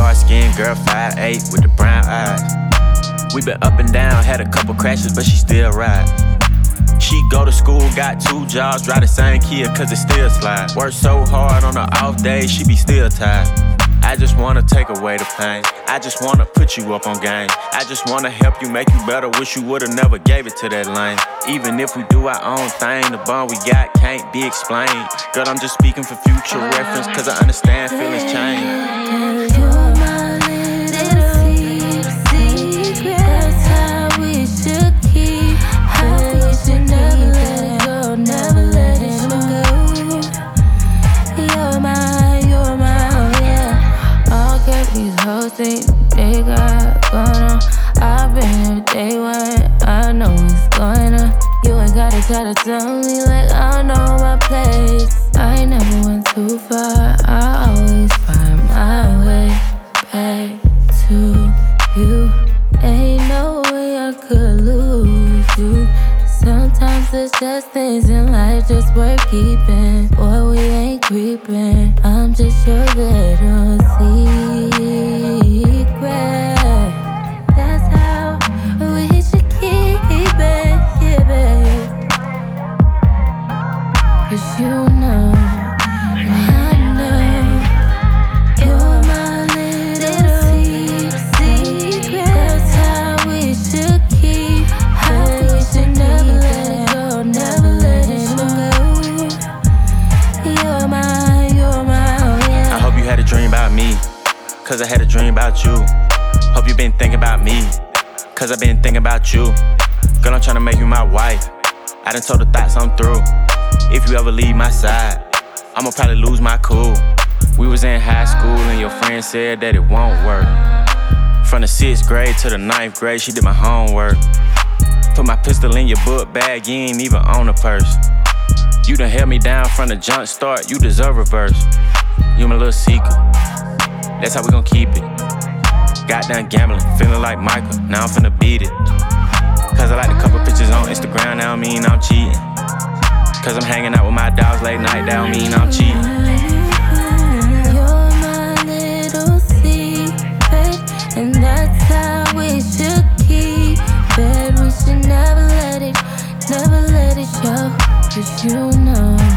dark skin girl, 5'8" with the brown eyes. We been up and down, had a couple crashes, but she still rides. She go to school, got 2 jobs, drive the same Kia, cause it still slide. Work so hard on her off days, she be still tired. I just wanna take away the pain. I just wanna put you up on game. I just wanna help you, make you better. Wish you would've never gave it to that lane. Even if we do our own thing, the bond we got can't be explained. Girl, I'm just speaking for future reference, cause I understand feelings change. You're my little secret. That's how we should keep. How we should never let it go, never let it go. You're my, oh yeah. All kept these hoes think they got going on. I've been here day one, I know what's going on. You ain't gotta try to tell me like I know my place. I ain't never went too far, I always find my way back to you. Ain't no way I could lose you. Sometimes it's just things in life just worth keeping. Boy, we ain't creeping, I'm just your little secret. That's how we should keep it, yeah, babe. 'Cause you know, I know, you're my little secret. That's how we should keep. How we should never let it go, never let it go. You're my, oh yeah. I hope you had a dream about me, cause I had a dream about you. Hope you been thinking about me, cause I been thinking about you. Girl, I'm tryna make you my wife. I done told the thoughts I'm through. If you ever leave my side, I'ma probably lose my cool. We was in high school and your friend said that it won't work. From the 6th grade to the 9th grade, she did my homework. Put my pistol in your book bag, you ain't even on the purse. You done held me down from the jump start, you deserve a verse. You my little secret, that's how we gon' keep it. Got done gambling, feeling like Michael, now I'm finna beat it. Cause I like a couple pictures on Instagram, that don't mean I'm cheating. Cause I'm hanging out with my dogs late night, that don't mean I'm cheating. You're my little secret, and that's how we should keep it. We should never let it show. 'Cause you know